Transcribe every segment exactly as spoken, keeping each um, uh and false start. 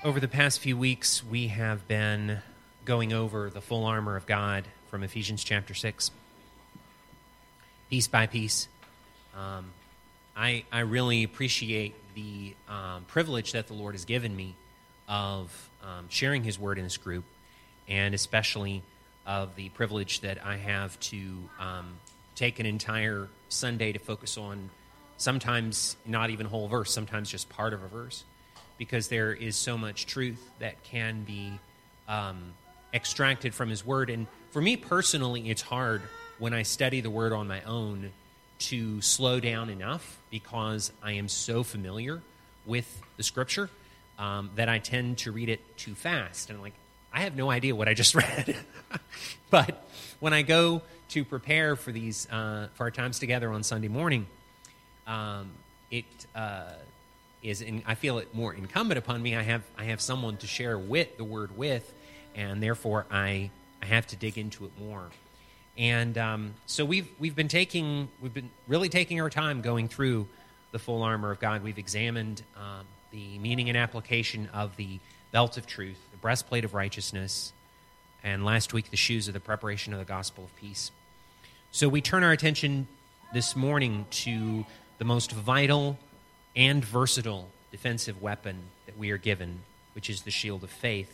Over the past few weeks, we have been going over the full armor of God from Ephesians chapter six, piece by piece. Um, I, I really appreciate the um, privilege that the Lord has given me of um, sharing His Word in this group, and especially of the privilege that I have to um, take an entire Sunday to focus on sometimes not even a whole verse, sometimes just part of a verse, because there is so much truth that can be um, extracted from His Word. And for me personally, it's hard when I study the Word on my own to slow down enough, because I am so familiar with the Scripture um, that I tend to read it too fast. And I'm like, I have no idea what I just read. But when I go to prepare for these, uh, for our times together on Sunday morning, um, it... Uh, Is in, I feel it more incumbent upon me. I have I have someone to share with the Word with, and therefore I I have to dig into it more. And um, so we've we've been taking we've been really taking our time going through the full armor of God. We've examined um, the meaning and application of the belt of truth, the breastplate of righteousness, and last week the shoes of the preparation of the gospel of peace. So we turn our attention this morning to the most vital and versatile defensive weapon that we are given, which is the shield of faith.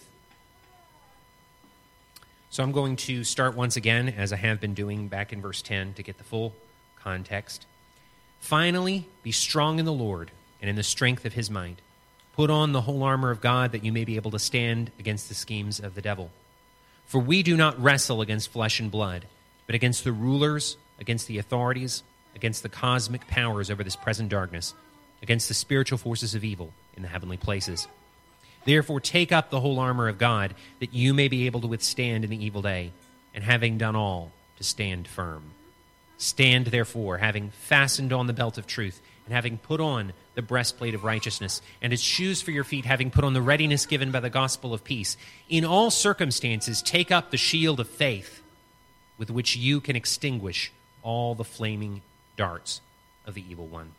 So I'm going to start once again, as I have been doing back in verse ten, to get the full context. Finally, be strong in the Lord and in the strength of His might. Put on the whole armor of God, that you may be able to stand against the schemes of the devil. For we do not wrestle against flesh and blood, but against the rulers, against the authorities, against the cosmic powers over this present darkness, against the spiritual forces of evil in the heavenly places. Therefore, take up the whole armor of God, that you may be able to withstand in the evil day, and having done all, to stand firm. Stand, therefore, having fastened on the belt of truth, and having put on the breastplate of righteousness, and as shoes for your feet, having put on the readiness given by the gospel of peace. In all circumstances, take up the shield of faith, with which you can extinguish all the flaming darts of the evil one.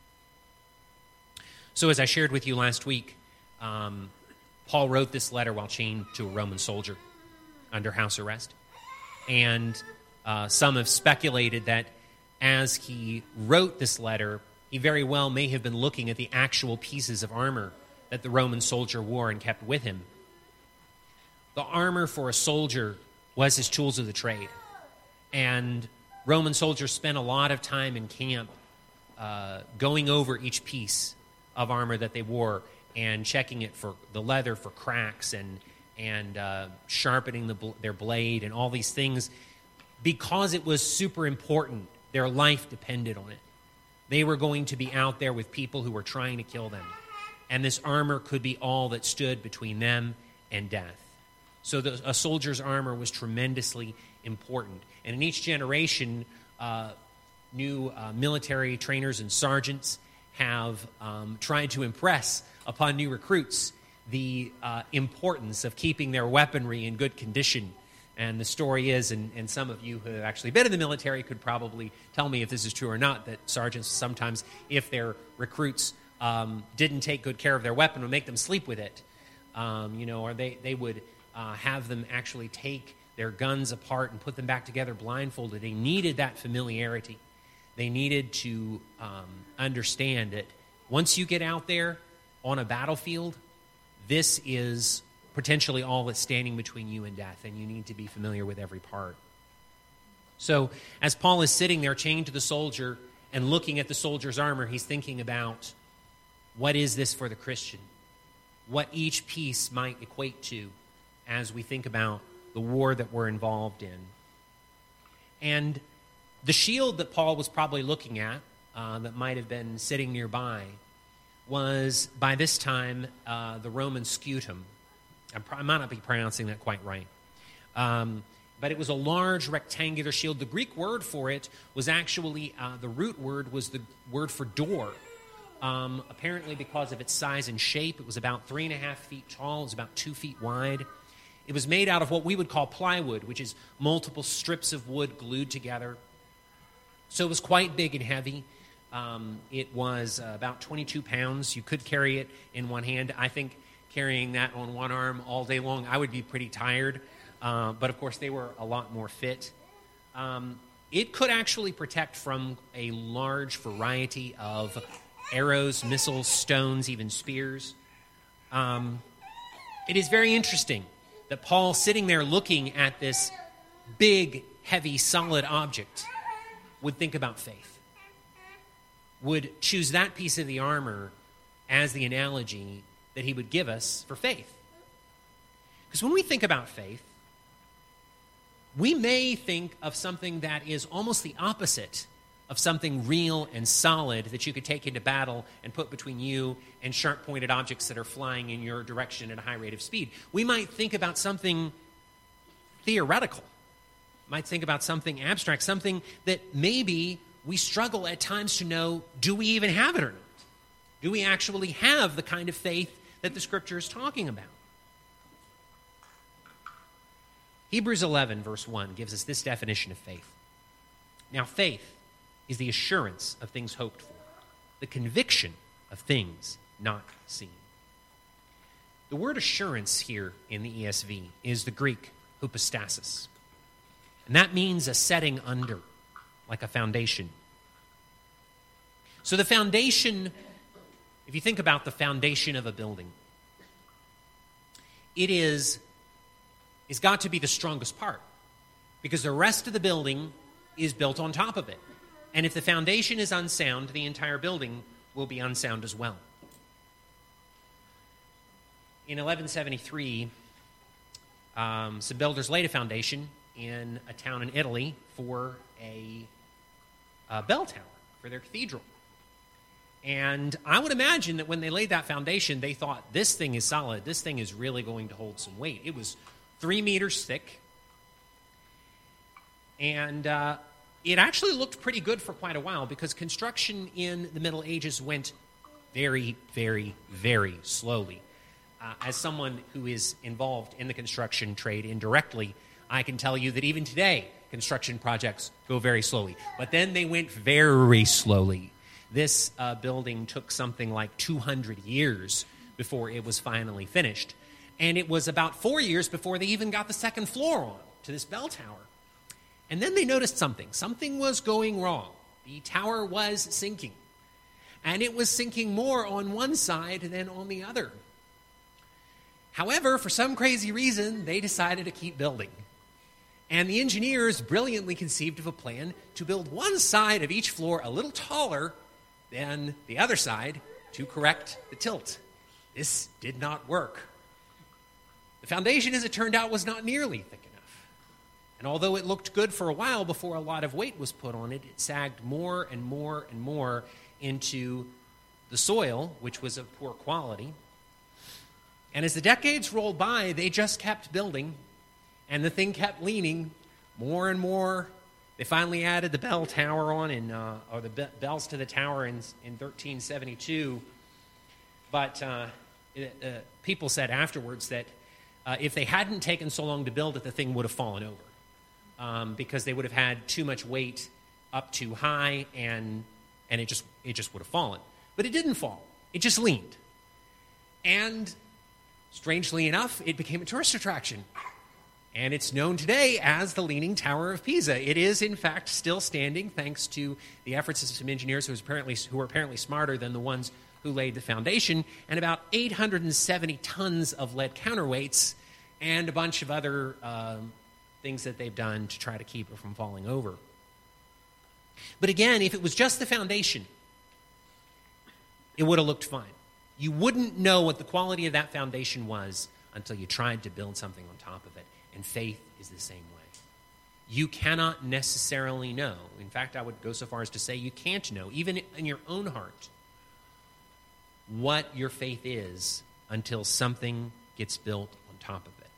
So as I shared with you last week, um, Paul wrote this letter while chained to a Roman soldier under house arrest. And uh, some have speculated that as he wrote this letter, he very well may have been looking at the actual pieces of armor that the Roman soldier wore and kept with him. The armor for a soldier was his tools of the trade. And Roman soldiers spent a lot of time in camp uh, going over each piece of armor that they wore and checking it for the leather for cracks and and uh, sharpening the, their blade and all these things, because it was super important. Their life depended on it. They were going to be out there with people who were trying to kill them, and this armor could be all that stood between them and death. So the, a soldier's armor was tremendously important. And in each generation, uh, new uh, military trainers and sergeants have um, tried to impress upon new recruits the uh, importance of keeping their weaponry in good condition. And the story is, and, and some of you who have actually been in the military could probably tell me if this is true or not, that sergeants sometimes, if their recruits um, didn't take good care of their weapon, would make them sleep with it. Um, you know, or they, they would uh, have them actually take their guns apart and put them back together blindfolded. They needed that familiarity. They needed to um, understand that once you get out there on a battlefield, this is potentially all that's standing between you and death, and you need to be familiar with every part. So as Paul is sitting there chained to the soldier and looking at the soldier's armor, he's thinking about, what is this for the Christian? What each piece might equate to as we think about the war that we're involved in. And the shield that Paul was probably looking at, uh, that might have been sitting nearby, was by this time uh, the Roman scutum. I'm pro- I might not be pronouncing that quite right. Um, but it was a large rectangular shield. The Greek word for it was actually, uh, the root word was the word for door. Um, apparently because of its size and shape, it was about three and a half feet tall. It was about two feet wide. It was made out of what we would call plywood, which is multiple strips of wood glued together. So it was quite big and heavy. Um, it was uh, about twenty-two pounds. You could carry it in one hand. I think carrying that on one arm all day long. I would be pretty tired, uh, but of course they were a lot more fit. Um, it could actually protect from a large variety of arrows, missiles, stones, even spears. Um, it is very interesting that Paul, sitting there looking at this big, heavy, solid object, would think about faith, would choose that piece of the armor as the analogy that he would give us for faith. Because when we think about faith, we may think of something that is almost the opposite of something real and solid that you could take into battle and put between you and sharp-pointed objects that are flying in your direction at a high rate of speed. We might think about something theoretical, might think about something abstract, something that maybe we struggle at times to know, do we even have it or not? Do we actually have the kind of faith that the Scripture is talking about? Hebrews eleven, verse one, gives us this definition of faith. Now, faith is the assurance of things hoped for, the conviction of things not seen. The word assurance here in the E S V is the Greek hypostasis. And that means a setting under, like a foundation. So the foundation, if you think about the foundation of a building, it is, is got to be the strongest part, because the rest of the building is built on top of it. And if the foundation is unsound, the entire building will be unsound as well. In eleven seventy-three, um, some builders laid a foundation in a town in Italy for a, a bell tower for their cathedral. And I would imagine that when they laid that foundation, they thought, this thing is solid. This thing is really going to hold some weight. It was three meters thick. And uh, it actually looked pretty good for quite a while, because construction in the Middle Ages went very, very, very slowly. Uh, as someone who is involved in the construction trade indirectly, I can tell you that even today, construction projects go very slowly. But then they went very slowly. This uh, building took something like two hundred years before it was finally finished. And it was about four years before they even got the second floor on to this bell tower. And then they noticed something. Something was going wrong. The tower was sinking. And it was sinking more on one side than on the other. However, for some crazy reason, they decided to keep building. And the engineers brilliantly conceived of a plan to build one side of each floor a little taller than the other side to correct the tilt. This did not work. The foundation, as it turned out, was not nearly thick enough. And although it looked good for a while before a lot of weight was put on it, it sagged more and more and more into the soil, which was of poor quality. And as the decades rolled by, they just kept building, and the thing kept leaning more and more. They finally added the bell tower on, in, uh, or the be- bells to the tower in, in thirteen seventy-two. But uh, it, uh, people said afterwards that uh, if they hadn't taken so long to build it, the thing would have fallen over, um, because they would have had too much weight up too high, and and it just it just would have fallen. But it didn't fall. It just leaned. And strangely enough, it became a tourist attraction. And it's known today as the Leaning Tower of Pisa. It is, in fact, still standing thanks to the efforts of some engineers who, was apparently, who were apparently smarter than the ones who laid the foundation, and about eight hundred seventy tons of lead counterweights and a bunch of other um, things that they've done to try to keep it from falling over. But again, if it was just the foundation, it would have looked fine. You wouldn't know what the quality of that foundation was until you tried to build something on top of it. And faith is the same way. You cannot necessarily know. In fact, I would go so far as to say you can't know, even in your own heart, what your faith is until something gets built on top of it.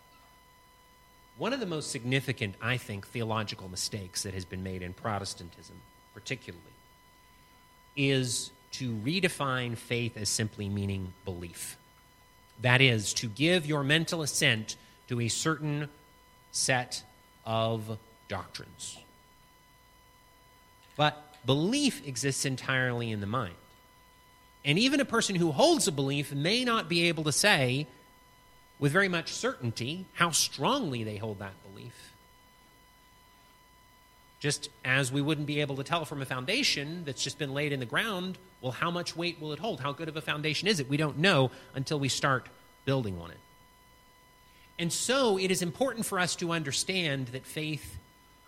One of the most significant, I think, theological mistakes that has been made in Protestantism, particularly, is to redefine faith as simply meaning belief. That is, to give your mental assent to a certain set of doctrines. But belief exists entirely in the mind. And even a person who holds a belief may not be able to say with very much certainty how strongly they hold that belief. Just as we wouldn't be able to tell from a foundation that's just been laid in the ground, well, how much weight will it hold? How good of a foundation is it? We don't know until we start building on it. And so it is important for us to understand that faith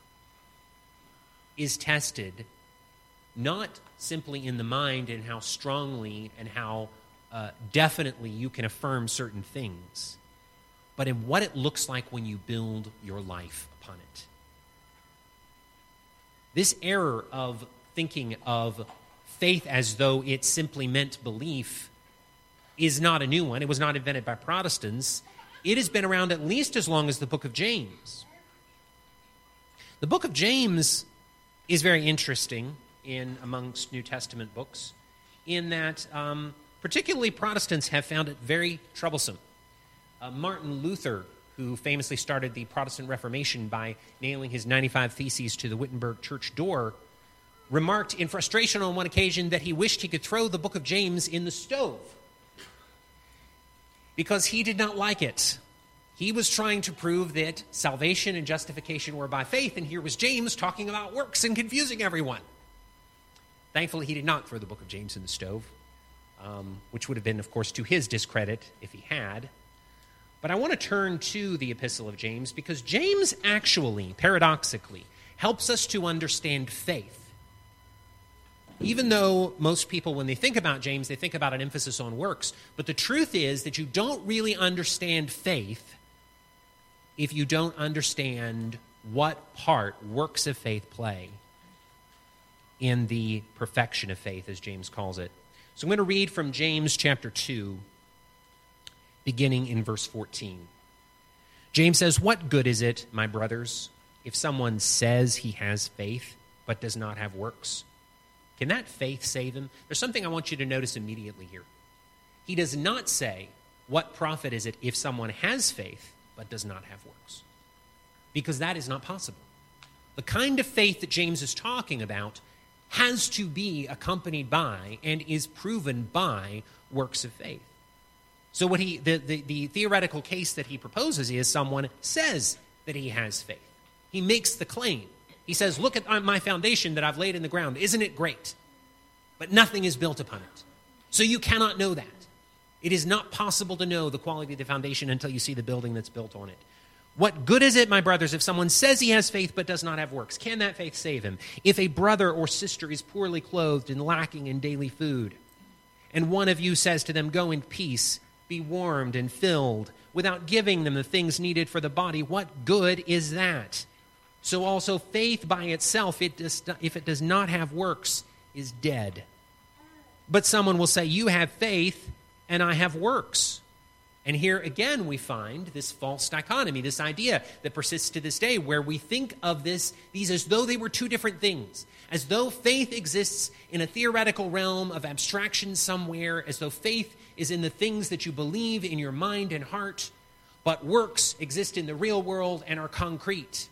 is tested not simply in the mind and how strongly and how uh, definitely you can affirm certain things, but in what it looks like when you build your life upon it. This error of thinking of faith as though it simply meant belief is not a new one. It was not invented by Protestants. It has been around at least as long as the book of James. The book of James is very interesting in amongst New Testament books in that um, particularly Protestants have found it very troublesome. Uh, Martin Luther, who famously started the Protestant Reformation by nailing his ninety-five Theses to the Wittenberg church door, remarked in frustration on one occasion that he wished he could throw the book of James in the stove because he did not like it. He was trying to prove that salvation and justification were by faith, and here was James talking about works and confusing everyone. Thankfully, he did not throw the book of James in the stove, um, which would have been, of course, to his discredit if he had. But I want to turn to the Epistle of James because James actually, paradoxically, helps us to understand faith. Even though most people, when they think about James, they think about an emphasis on works. But the truth is that you don't really understand faith if you don't understand what part works of faith play in the perfection of faith, as James calls it. So I'm going to read from James chapter two, beginning in verse fourteen. James says, "What good is it, my brothers, if someone says he has faith but does not have works? Can that faith save him?" There's something I want you to notice immediately here. He does not say, "What profit is it if someone has faith but does not have works?" Because that is not possible. The kind of faith that James is talking about has to be accompanied by and is proven by works of faith. So what he the, the, the theoretical case that he proposes is someone says that he has faith. He makes the claim. He says, "Look at my foundation that I've laid in the ground. Isn't it great?" But nothing is built upon it. So you cannot know that. It is not possible to know the quality of the foundation until you see the building that's built on it. What good is it, my brothers, if someone says he has faith but does not have works? Can that faith save him? If a brother or sister is poorly clothed and lacking in daily food, and one of you says to them, "Go in peace, be warmed and filled," without giving them the things needed for the body, what good is that? So also faith by itself, it does, if it does not have works, is dead. But someone will say, "You have faith, and I have works." And here again we find this false dichotomy, this idea that persists to this day, where we think of this these as though they were two different things, as though faith exists in a theoretical realm of abstraction somewhere, as though faith is in the things that you believe in your mind and heart, but works exist in the real world and are concrete.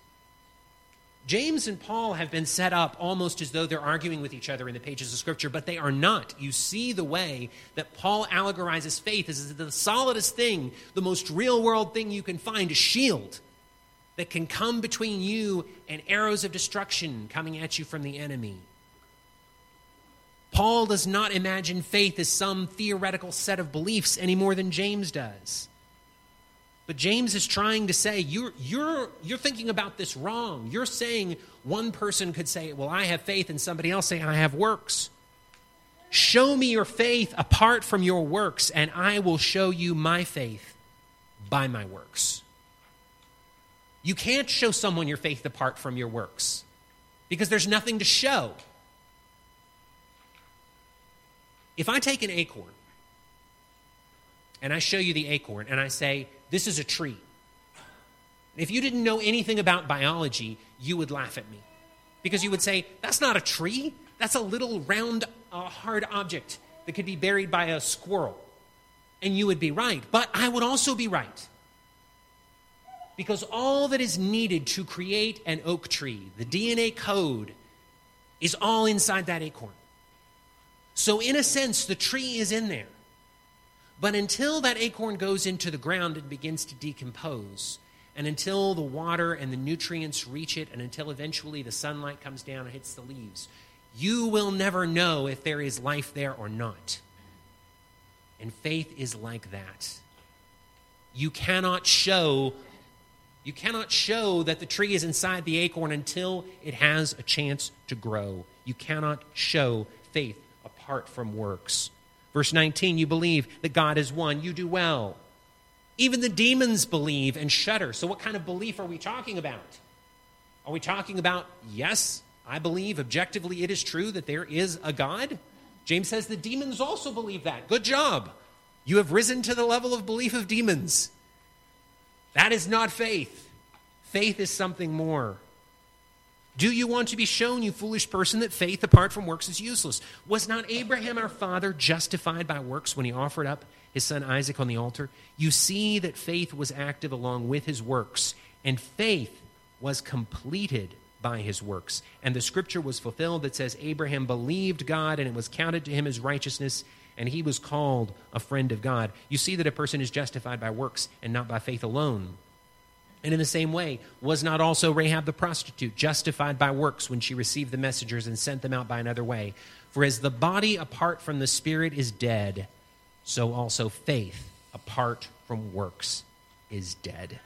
James and Paul have been set up almost as though they're arguing with each other in the pages of Scripture, but they are not. You see the way that Paul allegorizes faith as the solidest thing, the most real-world thing you can find, a shield that can come between you and arrows of destruction coming at you from the enemy. Paul does not imagine faith as some theoretical set of beliefs any more than James does. But James is trying to say, you're, you're, you're thinking about this wrong. You're saying one person could say, "Well, I have faith," and somebody else say, "I have works." Show me your faith apart from your works, and I will show you my faith by my works. You can't show someone your faith apart from your works because there's nothing to show. If I take an acorn and I show you the acorn and I say, "This is a tree," if you didn't know anything about biology, you would laugh at me because you would say, "That's not a tree. That's a little round, uh, hard object that could be buried by a squirrel." And you would be right, but I would also be right. Because all that is needed to create an oak tree, the D N A code, is all inside that acorn. So in a sense, the tree is in there. But until that acorn goes into the ground and begins to decompose, and until the water and the nutrients reach it, and until eventually the sunlight comes down and hits the leaves, you will never know if there is life there or not. And faith is like that. You cannot show, you cannot show that the tree is inside the acorn until it has a chance to grow. You cannot show faith apart from works. Verse nineteen, you believe that God is one. You do well. Even the demons believe and shudder. So what kind of belief are we talking about? Are we talking about, yes, I believe objectively it is true that there is a God? James says the demons also believe that. Good job. You have risen to the level of belief of demons. That is not faith. Faith is something more. Do you want to be shown, you foolish person, that faith apart from works is useless? Was not Abraham our father justified by works when he offered up his son Isaac on the altar? You see that faith was active along with his works, and faith was completed by his works. And the scripture was fulfilled that says, Abraham believed God, and it was counted to him as righteousness, and he was called a friend of God. You see that a person is justified by works and not by faith alone. And in the same way, was not also Rahab the prostitute justified by works when she received the messengers and sent them out by another way? For as the body apart from the spirit is dead, so also faith apart from works is dead.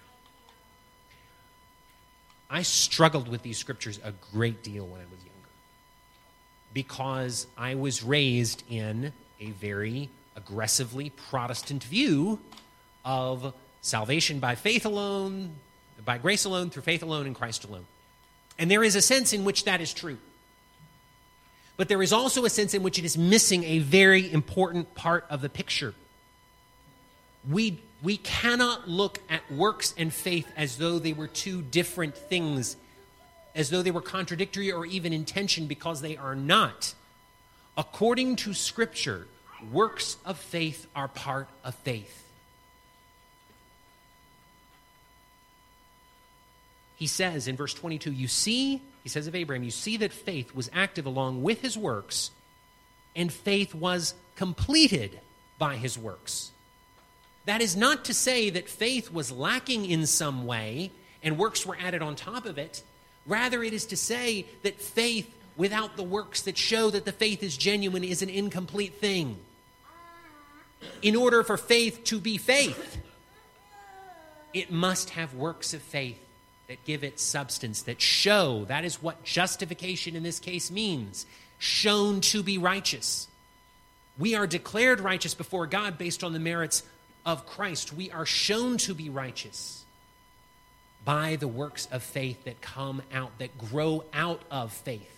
I struggled with these scriptures a great deal when I was younger because I was raised in a very aggressively Protestant view of salvation by faith alone, by grace alone, through faith alone, in Christ alone. And there is a sense in which that is true. But there is also a sense in which it is missing a very important part of the picture. We, we cannot look at works and faith as though they were two different things, as though they were contradictory or even in tension, because they are not. According to Scripture, works of faith are part of faith. He says in verse twenty-two, you see, he says of Abraham, you see that faith was active along with his works, and faith was completed by his works. That is not to say that faith was lacking in some way and works were added on top of it. Rather, it is to say that faith without the works that show that the faith is genuine is an incomplete thing. In order for faith to be faith, it must have works of faith that give it substance, that show. That is what justification in this case means. Shown to be righteous. We are declared righteous before God based on the merits of Christ. We are shown to be righteous by the works of faith that come out, that grow out of faith.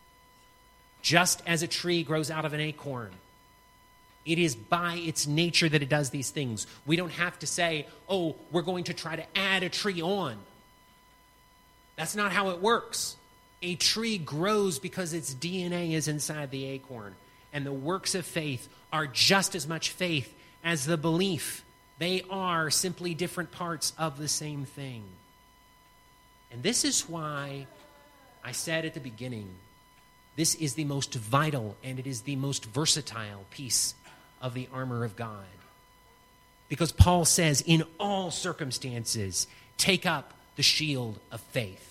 Just as a tree grows out of an acorn, it is by its nature that it does these things. We don't have to say, oh, we're going to try to add a tree on. That's not how it works. A tree grows because its D N A is inside the acorn. And the works of faith are just as much faith as the belief. They are simply different parts of the same thing. And this is why I said at the beginning, this is the most vital and it is the most versatile piece of the armor of God. Because Paul says, in all circumstances, take up the shield of faith.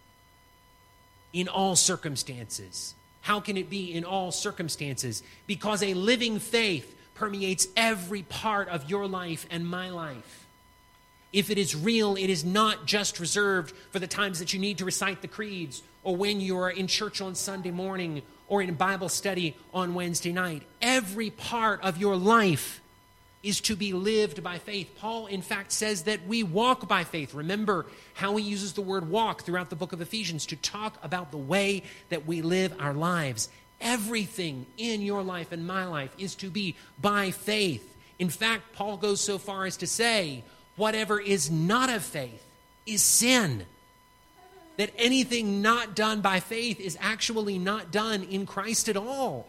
In all circumstances. How can it be in all circumstances? Because a living faith permeates every part of your life and my life. If it is real, it is not just reserved for the times that you need to recite the creeds, or when you are in church on Sunday morning, or in Bible study on Wednesday night. Every part of your life is to be lived by faith. Paul, in fact, says that we walk by faith. Remember how he uses the word walk throughout the book of Ephesians to talk about the way that we live our lives. Everything in your life and my life is to be by faith. In fact, Paul goes so far as to say, whatever is not of faith is sin. That anything not done by faith is actually not done in Christ at all.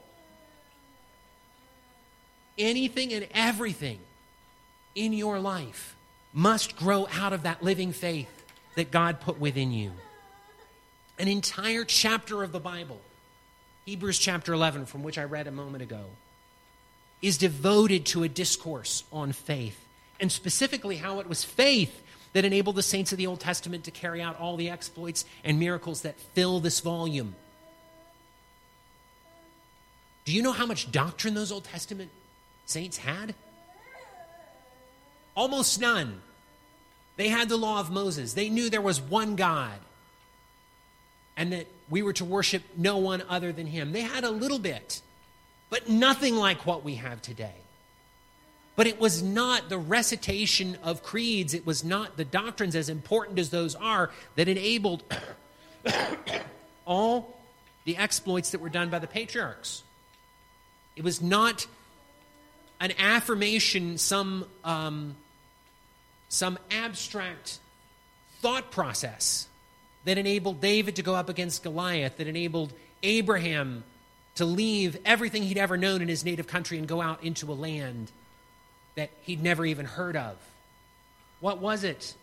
Anything and everything in your life must grow out of that living faith that God put within you. An entire chapter of the Bible Hebrews chapter eleven, from which I read a moment ago, is devoted to a discourse on faith, and specifically how it was faith that enabled the saints of the Old Testament to carry out all the exploits and miracles that fill this volume. Do you know how much doctrine those Old Testament saints had? Almost none. They had the law of Moses. They knew there was one God and that we were to worship no one other than him. They had a little bit, but nothing like what we have today. But it was not the recitation of creeds, it was not the doctrines, as important as those are, that enabled all the exploits that were done by the patriarchs. It was not an affirmation, some, um, some abstract thought process that enabled David to go up against Goliath, that enabled Abraham to leave everything he'd ever known in his native country and go out into a land that he'd never even heard of. What was it?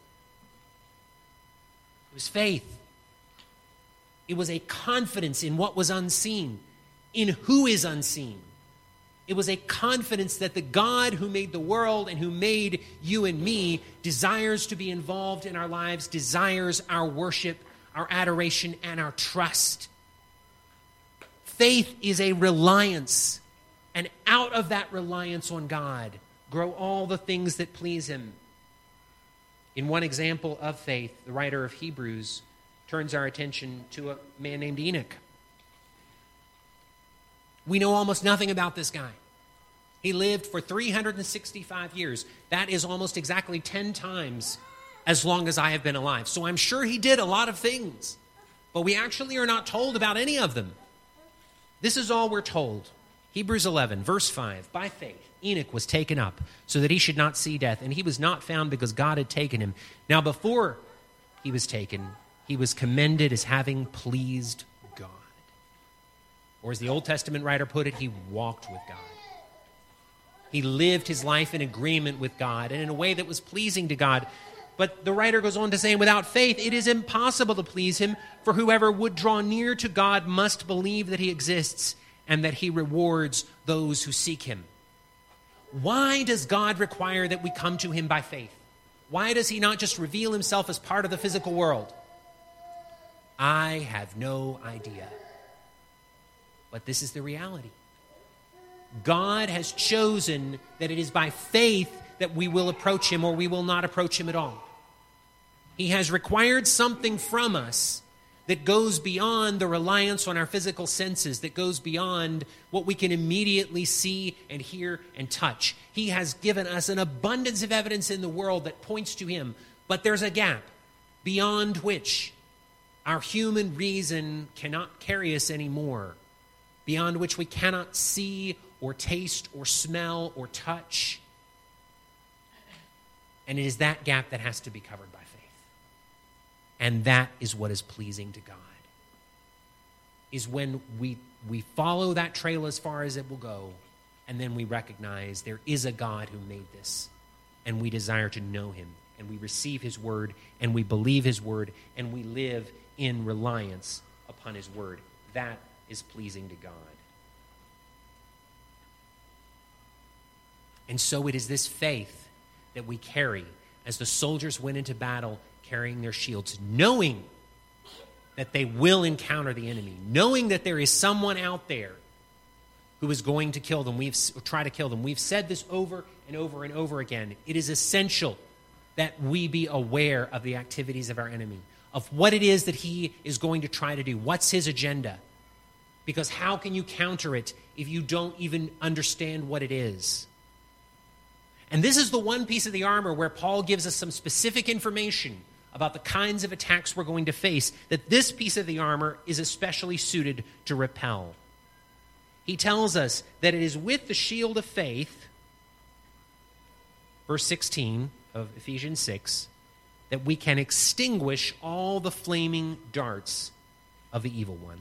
It was faith. It was a confidence in what was unseen, in who is unseen. It was a confidence that the God who made the world and who made you and me desires to be involved in our lives, desires our worship, our adoration, and our trust. Faith is a reliance, and out of that reliance on God grow all the things that please him. In one example of faith, the writer of Hebrews turns our attention to a man named Enoch. We know almost nothing about this guy. He lived for three hundred sixty-five years. That is almost exactly ten times as long as I have been alive. So I'm sure he did a lot of things, but we actually are not told about any of them. This is all we're told. Hebrews eleven, verse five, by faith, Enoch was taken up so that he should not see death, and he was not found because God had taken him. Now before he was taken, he was commended as having pleased God. Or as the Old Testament writer put it, he walked with God. He lived his life in agreement with God and in a way that was pleasing to God. But the writer goes on to say, without faith, it is impossible to please him, for whoever would draw near to God must believe that he exists and that he rewards those who seek him. Why does God require that we come to him by faith? Why does he not just reveal himself as part of the physical world? I have no idea. But this is the reality. God has chosen that it is by faith that we will approach him or we will not approach him at all. He has required something from us that goes beyond the reliance on our physical senses, that goes beyond what we can immediately see and hear and touch. He has given us an abundance of evidence in the world that points to him, but there's a gap beyond which our human reason cannot carry us anymore, beyond which we cannot see or taste or smell or touch. And it is that gap that has to be covered by faith. And that is what is pleasing to God, is when we, we follow that trail as far as it will go, and then we recognize there is a God who made this, and we desire to know him, and we receive his word, and we believe his word, and we live in reliance upon his word. That is pleasing to God. And so it is this faith that we carry as the soldiers went into battle carrying their shields, knowing that they will encounter the enemy, knowing that there is someone out there who is going to kill them. We've try to kill them. We've said this over and over and over again. It is essential that we be aware of the activities of our enemy, of what it is that he is going to try to do. What's his agenda? Because how can you counter it if you don't even understand what it is? And this is the one piece of the armor where Paul gives us some specific information about the kinds of attacks we're going to face, that this piece of the armor is especially suited to repel. He tells us that it is with the shield of faith, verse sixteen of Ephesians six, that we can extinguish all the flaming darts of the evil one.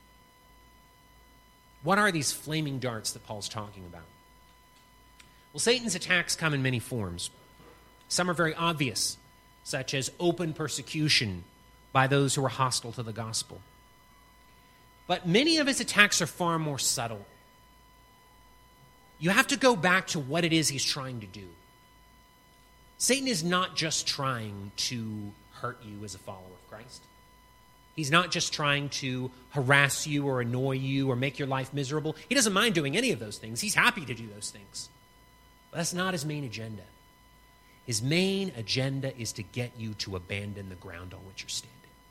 What are these flaming darts that Paul's talking about? Well, Satan's attacks come in many forms. Some are very obvious, such as open persecution by those who are hostile to the gospel. But many of his attacks are far more subtle. You have to go back to what it is he's trying to do. Satan is not just trying to hurt you as a follower of Christ. He's not just trying to harass you or annoy you or make your life miserable. He doesn't mind doing any of those things. He's happy to do those things. But that's not his main agenda. His main agenda is to get you to abandon the ground on which you're standing.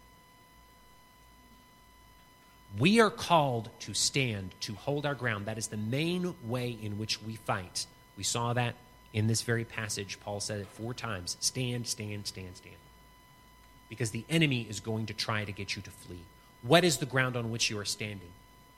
We are called to stand, to hold our ground. That is the main way in which we fight. We saw that in this very passage. Paul said it four times. Stand, stand, stand, stand. Because the enemy is going to try to get you to flee. What is the ground on which you are standing?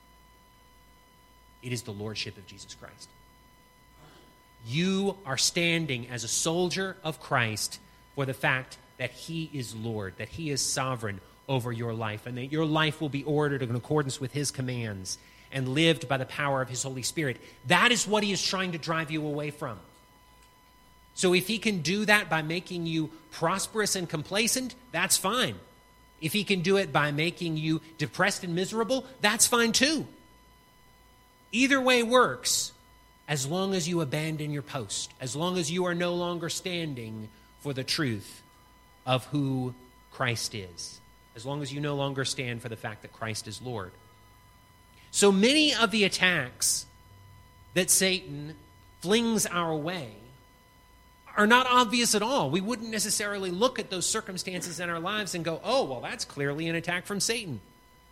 It is the lordship of Jesus Christ. You are standing as a soldier of Christ for the fact that he is Lord, that he is sovereign over your life, and that your life will be ordered in accordance with his commands and lived by the power of his Holy Spirit. That is what he is trying to drive you away from. So if he can do that by making you prosperous and complacent, that's fine. If he can do it by making you depressed and miserable, that's fine too. Either way works, as long as you abandon your post, as long as you are no longer standing for the truth of who Christ is, as long as you no longer stand for the fact that Christ is Lord. So many of the attacks that Satan flings our way are not obvious at all. We wouldn't necessarily look at those circumstances in our lives and go, oh, well, that's clearly an attack from Satan.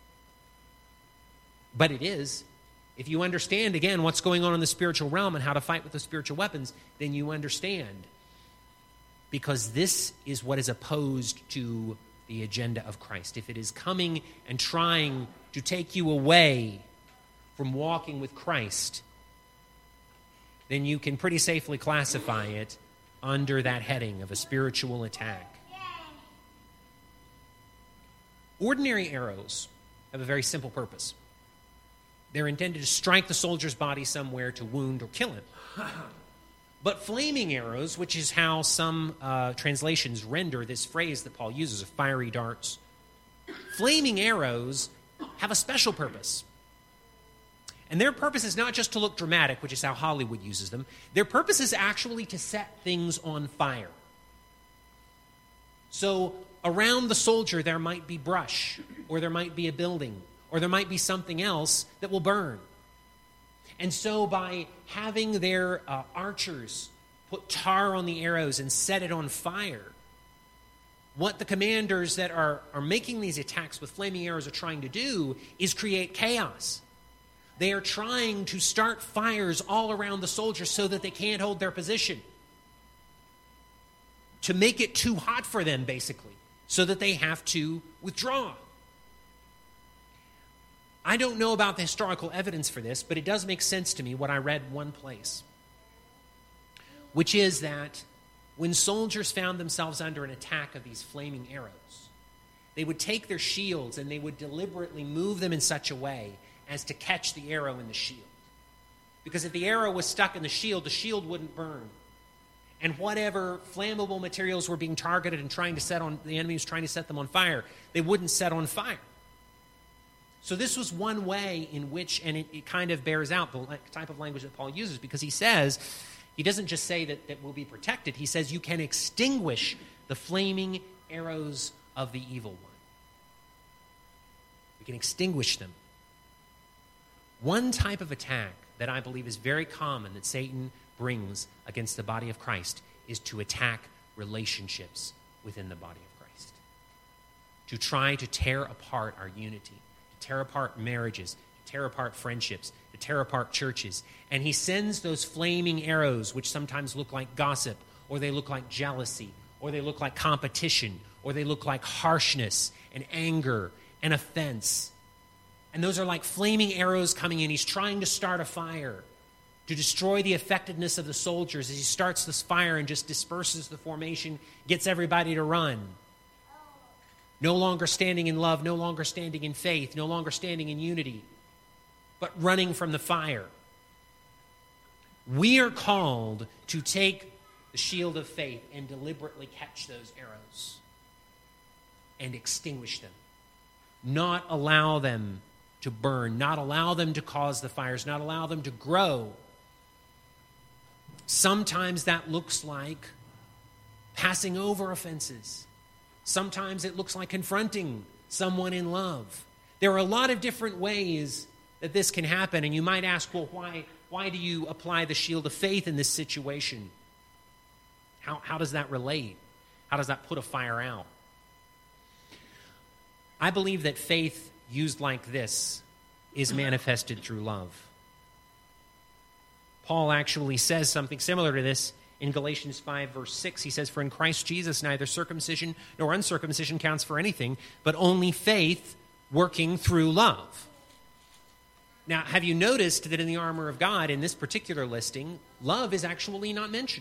But it is. If you understand, again, what's going on in the spiritual realm and how to fight with the spiritual weapons, then you understand. Because this is what is opposed to the agenda of Christ. If it is coming and trying to take you away from walking with Christ, then you can pretty safely classify it under that heading of a spiritual attack. Ordinary arrows have a very simple purpose. They're intended to strike the soldier's body somewhere to wound or kill him. But flaming arrows, which is how some uh, translations render this phrase that Paul uses of fiery darts, flaming arrows have a special purpose. And their purpose is not just to look dramatic, which is how Hollywood uses them. Their purpose is actually to set things on fire. So around the soldier there might be brush, or there might be a building, or there might be something else that will burn. And so by having their uh, archers put tar on the arrows and set it on fire, what the commanders that are, are making these attacks with flaming arrows are trying to do is create chaos. They are trying to start fires all around the soldiers so that they can't hold their position. To make it too hot for them, basically, so that they have to withdraw. I don't know about the historical evidence for this, but it does make sense to me what I read one place, which is that when soldiers found themselves under an attack of these flaming arrows, they would take their shields and they would deliberately move them in such a way as to catch the arrow in the shield. Because if the arrow was stuck in the shield, the shield wouldn't burn. And whatever flammable materials were being targeted and trying to set on, the enemy was trying to set them on fire, they wouldn't set on fire. So this was one way in which, and it, it kind of bears out the type of language that Paul uses, because he says, he doesn't just say that, that we'll be protected, he says you can extinguish the flaming arrows of the evil one. We can extinguish them. One type of attack that I believe is very common that Satan brings against the body of Christ is to attack relationships within the body of Christ. To try to tear apart our unity, to tear apart marriages, to tear apart friendships, to tear apart churches. And he sends those flaming arrows, which sometimes look like gossip, or they look like jealousy, or they look like competition, or they look like harshness and anger and offense. And those are like flaming arrows coming in. He's trying to start a fire to destroy the effectiveness of the soldiers as he starts this fire and just disperses the formation, gets everybody to run. No longer standing in love, no longer standing in faith, no longer standing in unity, but running from the fire. We are called to take the shield of faith and deliberately catch those arrows and extinguish them. Not allow them to burn, not allow them to cause the fires, not allow them to grow. Sometimes that looks like passing over offenses. Sometimes it looks like confronting someone in love. There are a lot of different ways that this can happen, and you might ask, well, why, why do you apply the shield of faith in this situation? How, how does that relate? How does that put a fire out? I believe that faith used like this is manifested through love. Paul actually says something similar to this in Galatians five, verse six. He says, "For in Christ Jesus neither circumcision nor uncircumcision counts for anything, but only faith working through love." Now, have you noticed that in the armor of God, in this particular listing, love is actually not mentioned?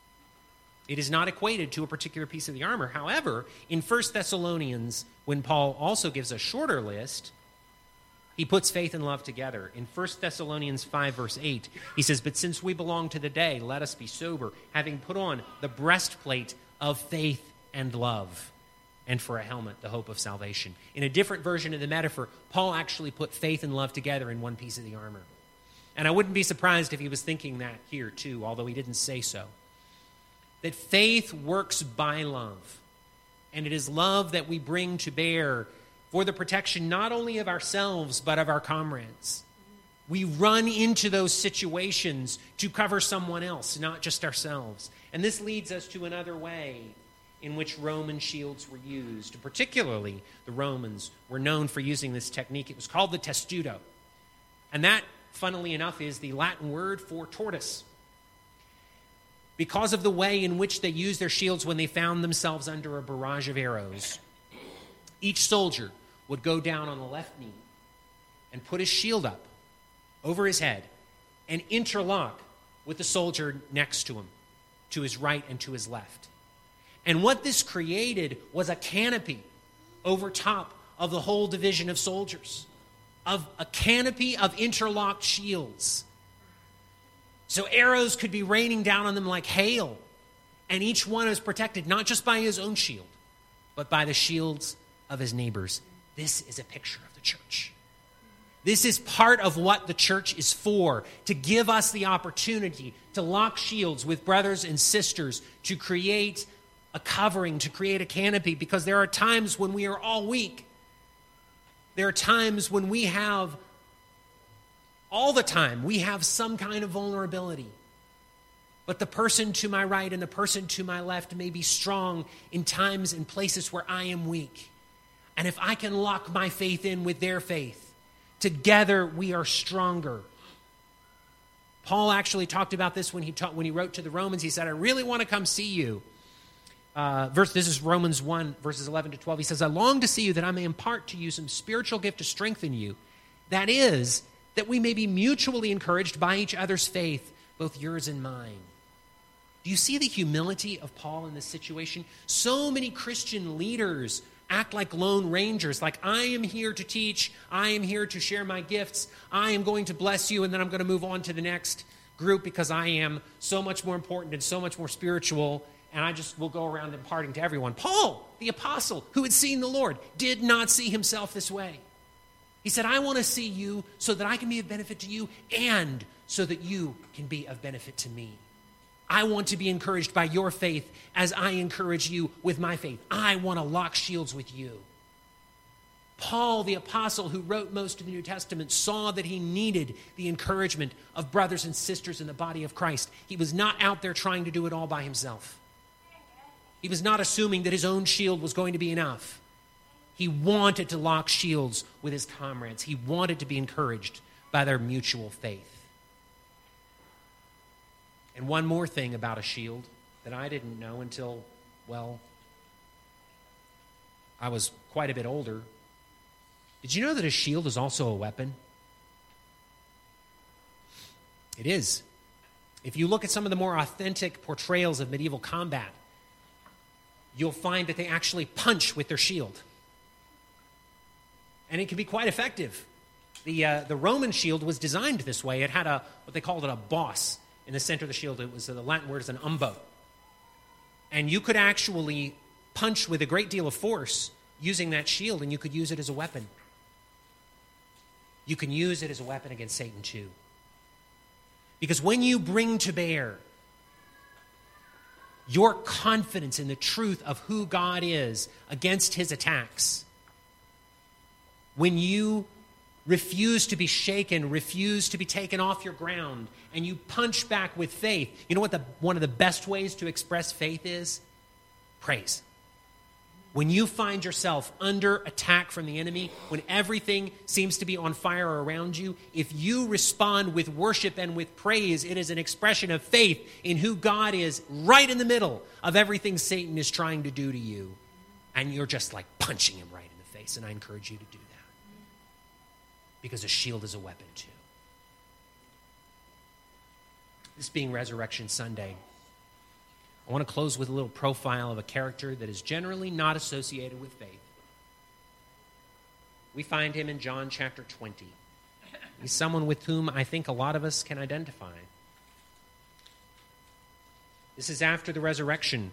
It is not equated to a particular piece of the armor. However, in First Thessalonians, when Paul also gives a shorter list, he puts faith and love together. In First Thessalonians five, verse eight, he says, "But since we belong to the day, let us be sober, having put on the breastplate of faith and love, and for a helmet, the hope of salvation." In a different version of the metaphor, Paul actually put faith and love together in one piece of the armor. And I wouldn't be surprised if he was thinking that here too, although he didn't say so. That faith works by love, and it is love that we bring to bear for the protection not only of ourselves, but of our comrades. We run into those situations to cover someone else, not just ourselves. And this leads us to another way in which Roman shields were used. Particularly, the Romans were known for using this technique. It was called the testudo. And that, funnily enough, is the Latin word for tortoise. Because of the way in which they used their shields when they found themselves under a barrage of arrows, each soldier would go down on the left knee and put his shield up over his head and interlock with the soldier next to him, to his right and to his left. And what this created was a canopy over top of the whole division of soldiers, of a canopy of interlocked shields. So arrows could be raining down on them like hail, and each one is protected not just by his own shield, but by the shields of his neighbors. This is a picture of the church. This is part of what the church is for, to give us the opportunity to lock shields with brothers and sisters, to create a covering, to create a canopy, because there are times when we are all weak. There are times when we have, all the time, we have some kind of vulnerability. But the person to my right and the person to my left may be strong in times and places where I am weak. And if I can lock my faith in with their faith, together we are stronger. Paul actually talked about this when he taught, when he wrote to the Romans. He said, "I really want to come see you." Uh, verse, this is Romans one, verses eleven to twelve. He says, "I long to see you that I may impart to you some spiritual gift to strengthen you. That is, that we may be mutually encouraged by each other's faith, both yours and mine." Do you see the humility of Paul in this situation? So many Christian leaders act like lone rangers, like, I am here to teach, I am here to share my gifts, I am going to bless you, and then I'm going to move on to the next group because I am so much more important and so much more spiritual, and I just will go around imparting to everyone. Paul, the apostle, who had seen the Lord, did not see himself this way. He said, "I want to see you so that I can be of benefit to you and so that you can be of benefit to me. I want to be encouraged by your faith as I encourage you with my faith. I want to lock shields with you." Paul, the apostle who wrote most of the New Testament, saw that he needed the encouragement of brothers and sisters in the body of Christ. He was not out there trying to do it all by himself. He was not assuming that his own shield was going to be enough. He wanted to lock shields with his comrades. He wanted to be encouraged by their mutual faith. And one more thing about a shield that I didn't know until, well, I was quite a bit older. Did you know that a shield is also a weapon? It is. If you look at some of the more authentic portrayals of medieval combat, you'll find that they actually punch with their shield. And it can be quite effective. The, uh, the Roman shield was designed this way. It had a, what they called it, a boss in the center of the shield. It was, the Latin word is an umbo. And you could actually punch with a great deal of force using that shield, and you could use it as a weapon. you can use it as a weapon against Satan too. Because when you bring to bear your confidence in the truth of who God is against his attacks, when you refuse to be shaken, refuse to be taken off your ground, and you punch back with faith, you know what the, one of the best ways to express faith is? Praise. When you find yourself under attack from the enemy, when everything seems to be on fire around you, if you respond with worship and with praise, it is an expression of faith in who God is right in the middle of everything Satan is trying to do to you. And you're just like punching him right in the face. And I encourage you to do that. Because a shield is a weapon too. This being Resurrection Sunday, I want to close with a little profile of a character that is generally not associated with faith. We find him in John chapter twenty. He's someone with whom I think a lot of us can identify. This is after the resurrection.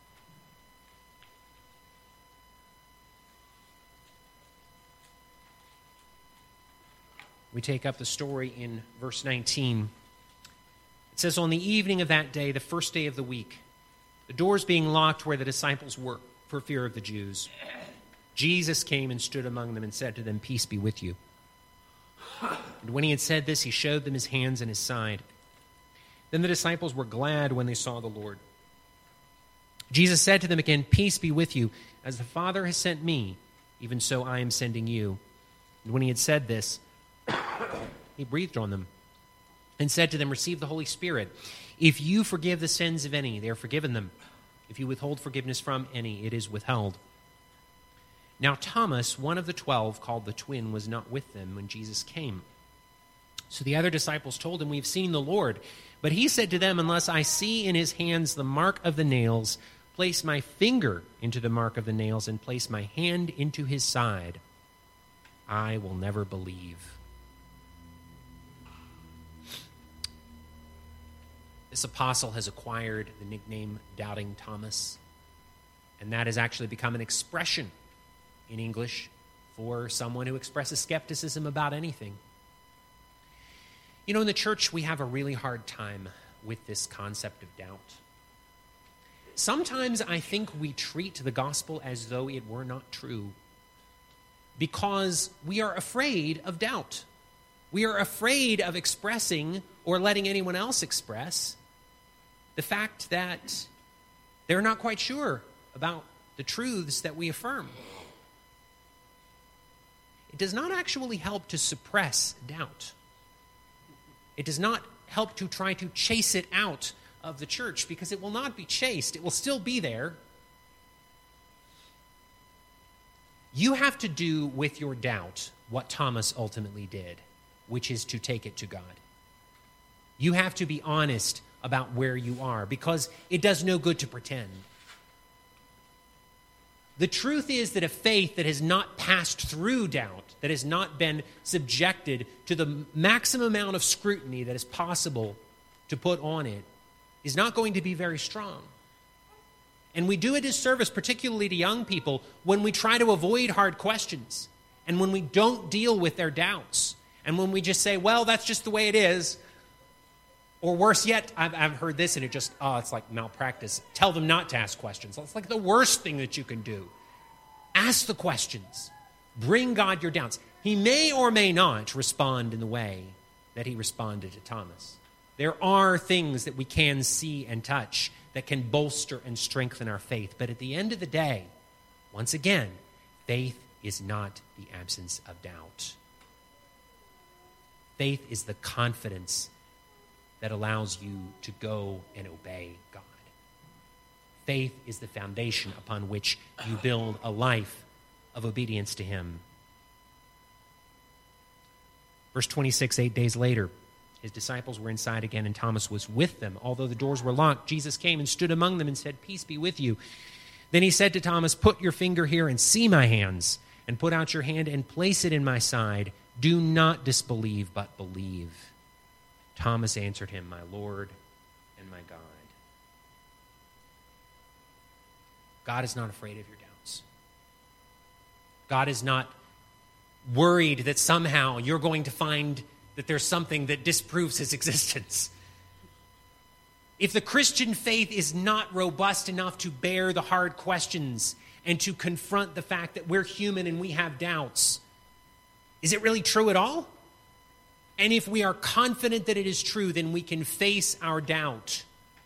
We take up the story in verse nineteen. It says, on the evening of that day, the first day of the week, the doors being locked where the disciples were for fear of the Jews, Jesus came and stood among them and said to them, peace be with you. And when he had said this, he showed them his hands and his side. Then the disciples were glad when they saw the Lord. Jesus said to them again, peace be with you. As the Father has sent me, even so I am sending you. And when he had said this, he breathed on them and said to them, receive the Holy Spirit. If you forgive the sins of any, they are forgiven them. If you withhold forgiveness from any, it is withheld. Now Thomas, one of the twelve, called the twin, was not with them when Jesus came. So the other disciples told him, we have seen the Lord. But he said to them, unless I see in his hands the mark of the nails, place my finger into the mark of the nails, and place my hand into his side, I will never believe. This apostle has acquired the nickname Doubting Thomas, and that has actually become an expression in English for someone who expresses skepticism about anything. You know, in the church, we have a really hard time with this concept of doubt. Sometimes I think we treat the gospel as though it were not true because we are afraid of doubt. We are afraid of expressing or letting anyone else express the fact that they're not quite sure about the truths that we affirm. It does not actually help to suppress doubt. It does not help to try to chase it out of the church, because it will not be chased. It will still be there. You have to do with your doubt what Thomas ultimately did, which is to take it to God. You have to be honest about where you are, because it does no good to pretend. The truth is that a faith that has not passed through doubt, that has not been subjected to the maximum amount of scrutiny that is possible to put on it, is not going to be very strong. And we do a disservice, particularly to young people, when we try to avoid hard questions, and when we don't deal with their doubts, and when we just say, well, that's just the way it is. Or worse yet, I've, I've heard this, and it just, oh, it's like malpractice. Tell them not to ask questions. It's like the worst thing that you can do. Ask the questions. Bring God your doubts. He may or may not respond in the way that he responded to Thomas. There are things that we can see and touch that can bolster and strengthen our faith. But at the end of the day, once again, faith is not the absence of doubt. Faith is the confidence that allows you to go and obey God. Faith is the foundation upon which you build a life of obedience to him. Verse twenty-six, eight days later, his disciples were inside again, and Thomas was with them. Although the doors were locked, Jesus came and stood among them and said, peace be with you. Then he said to Thomas, put your finger here and see my hands, and put out your hand and place it in my side. Do not disbelieve, but believe. Thomas answered him, my Lord and my God. God is not afraid of your doubts. God is not worried that somehow you're going to find that there's something that disproves his existence. If the Christian faith is not robust enough to bear the hard questions and to confront the fact that we're human and we have doubts, is it really true at all? And if we are confident that it is true, then we can face our doubt.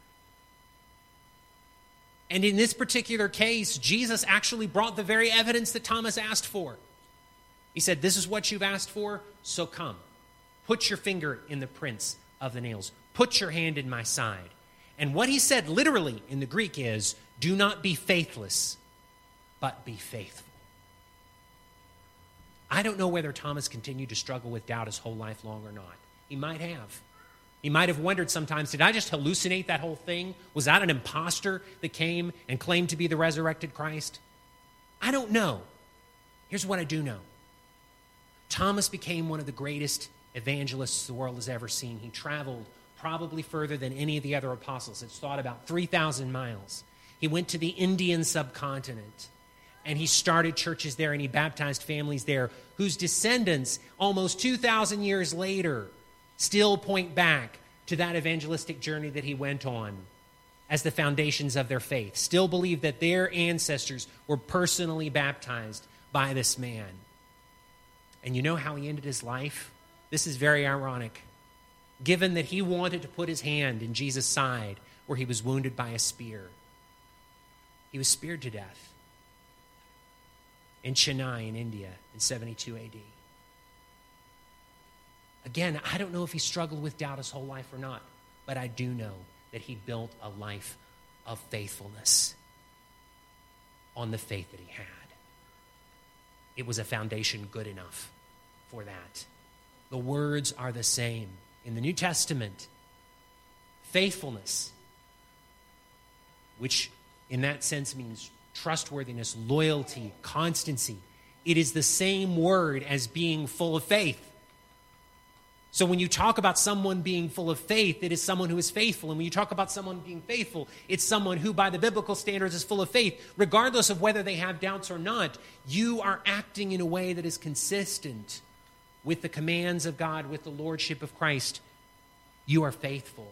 And in this particular case, Jesus actually brought the very evidence that Thomas asked for. He said, this is what you've asked for, so come. Put your finger in the prints of the nails. Put your hand in my side. And what he said literally in the Greek is, do not be faithless, but be faithful. I don't know whether Thomas continued to struggle with doubt his whole life long or not. He might have. He might have wondered sometimes, did I just hallucinate that whole thing? Was that an imposter that came and claimed to be the resurrected Christ? I don't know. Here's what I do know. Thomas became one of the greatest evangelists the world has ever seen. He traveled probably further than any of the other apostles. It's thought about three thousand miles. He went to the Indian subcontinent, and he started churches there, and he baptized families there whose descendants, almost two thousand years later, still point back to that evangelistic journey that he went on as the foundations of their faith, still believe that their ancestors were personally baptized by this man. And you know how he ended his life? This is very ironic. Given that he wanted to put his hand in Jesus' side where he was wounded by a spear, he was speared to death in Chennai in India in seventy-two A D. Again, I don't know if he struggled with doubt his whole life or not, but I do know that he built a life of faithfulness on the faith that he had. It was a foundation good enough for that. The words are the same. In the New Testament, faithfulness, which in that sense means trustworthiness, loyalty, constancy, it is the same word as being full of faith. So when you talk about someone being full of faith, it is someone who is faithful. And when you talk about someone being faithful, it's someone who, by the biblical standards, is full of faith. Regardless of whether they have doubts or not, you are acting in a way that is consistent with the commands of God, with the lordship of Christ. You are faithful.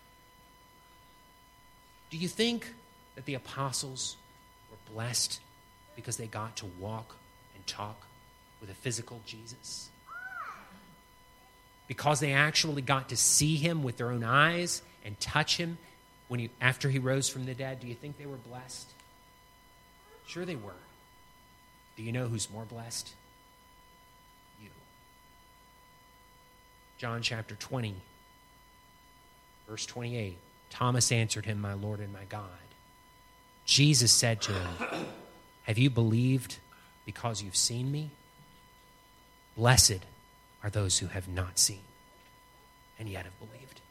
Do you think that the apostles were blessed because they got to walk and talk with a physical Jesus? Because they actually got to see him with their own eyes and touch him when he, after he rose from the dead? Do you think they were blessed? Sure they were. Do you know who's more blessed? You. John chapter twenty, verse twenty-eight. Thomas answered him, my Lord and my God. Jesus said to him, have you believed because you've seen me? Blessed are those who have not seen and yet have believed.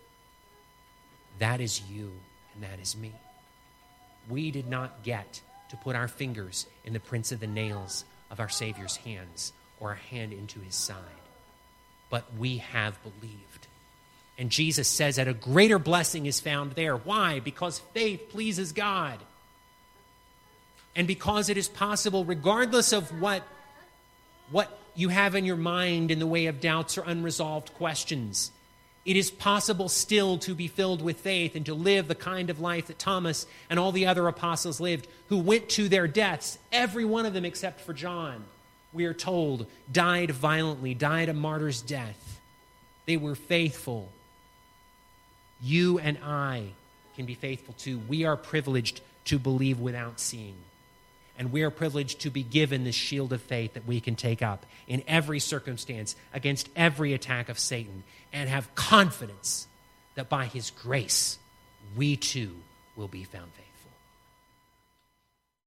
That is you and that is me. We did not get to put our fingers in the prints of the nails of our Savior's hands or our hand into his side, but we have believed. And Jesus says that a greater blessing is found there. Why? Because faith pleases God. And because it is possible, regardless of what, what you have in your mind in the way of doubts or unresolved questions, it is possible still to be filled with faith and to live the kind of life that Thomas and all the other apostles lived, who went to their deaths, every one of them except for John, we are told, died violently, died a martyr's death. They were faithful. You and I can be faithful too. We are privileged to believe without seeing. And we are privileged to be given this shield of faith that we can take up in every circumstance against every attack of Satan and have confidence that by his grace, we too will be found faithful.